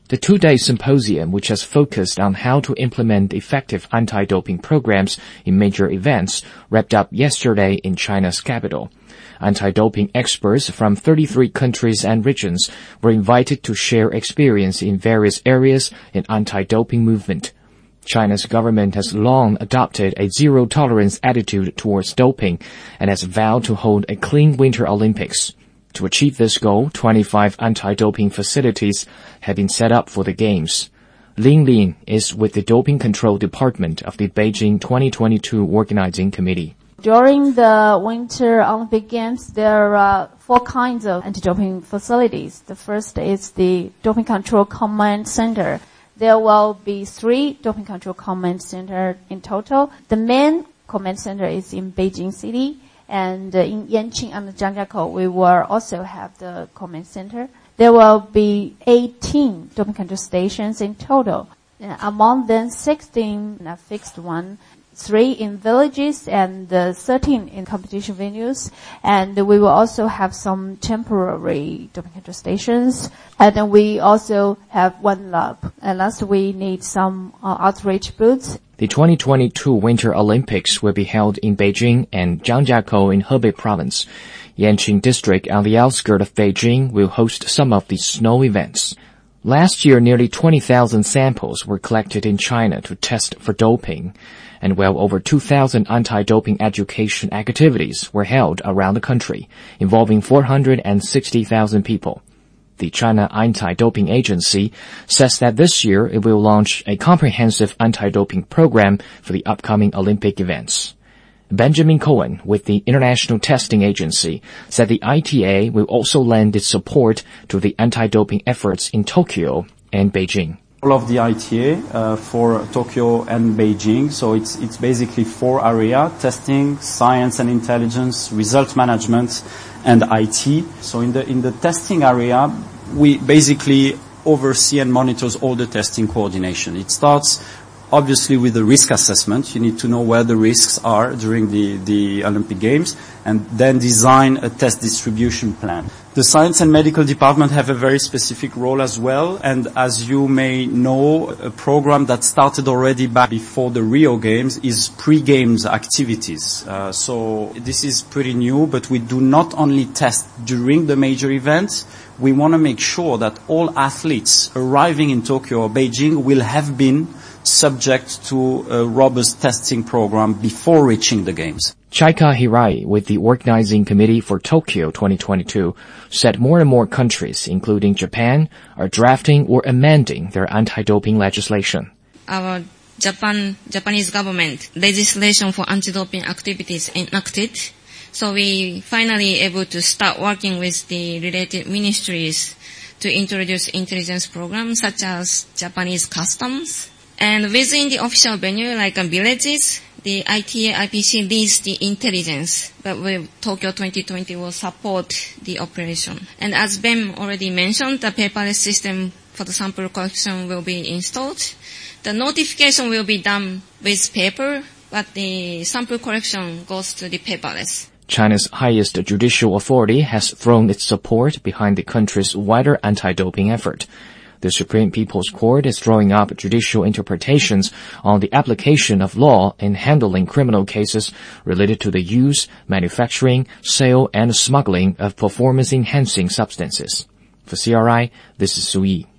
The two-day symposium, which has focused on how to implement effective anti-doping programs in major events, wrapped up yesterday in China's capital. Anti-doping experts from 33 countries and regions were invited to share experience in various areas in anti-doping movement. China's government has long adopted a zero-tolerance attitude towards doping and has vowed to hold a clean Winter Olympics. To achieve this goal, 25 anti-doping facilities have been set up for the Games. Lin Lin is with the Doping Control Department of the Beijing 2022 Organizing Committee. During the Winter Olympic Games, there are 4 kinds of anti-doping facilities. The first is the Doping Control Command Center. There will be 3 Doping Control Command Centers in total. The main command center is in Beijing City, and in Yanqing and Zhangjiakou, we will also have the command center. There will be 18 doping control stations in total. Among them, 16 are fixed one, 3 in villages and 13 in competition venues. And we will also have some temporary doping control stations. And then we also have 1 lab. And last, we need some outreach booths. The 2022 Winter Olympics will be held in Beijing and Zhangjiakou in Hebei Province. Yanqing District on the outskirts of Beijing will host some of the snow events. Last year, nearly 20,000 samples were collected in China to test for doping, and well over 2,000 anti-doping education activities were held around the country, involving 460,000 people. The China Anti-Doping Agency says that this year it will launch a comprehensive anti-doping program for the upcoming Olympic events. Benjamin Cohen with the International Testing Agency said the ITA will also lend its support to the anti-doping efforts in Tokyo and Beijing. All of the ITA for Tokyo and Beijing, so it's basically 4 areas: testing, science and intelligence, result management, and IT. So in the testing area, we basically oversee and monitors all the testing coordination. It starts obviously with the risk assessment. You need to know where the risks are during the Olympic Games, and then design a test distribution plan. The science and medical department have a very specific role as well, and as you may know, a program that started already back before the Rio Games is pre-games activities. So this is pretty new, but we do not only test during the major events. We want to make sure that all athletes arriving in Tokyo or Beijing will have been subject to a robust testing program before reaching the Games. Chaika Hirai with the Organizing Committee for Tokyo 2022 said more and more countries, including Japan, are drafting or amending their anti-doping legislation. Our Japanese government legislation for anti-doping activities enacted, so we finally able to start working with the related ministries to introduce intelligence programs such as Japanese customs. And within the official venue, like villages, the ITA, IPC leads the intelligence, but Tokyo 2020 will support the operation. And as Ben already mentioned, the paperless system for the sample collection will be installed. The notification will be done with paper, but the sample collection goes to the paperless. China's highest judicial authority has thrown its support behind the country's wider anti-doping effort. The Supreme People's Court is drawing up judicial interpretations on the application of law in handling criminal cases related to the use, manufacturing, sale, and smuggling of performance-enhancing substances. For CRI, this is Su Yi.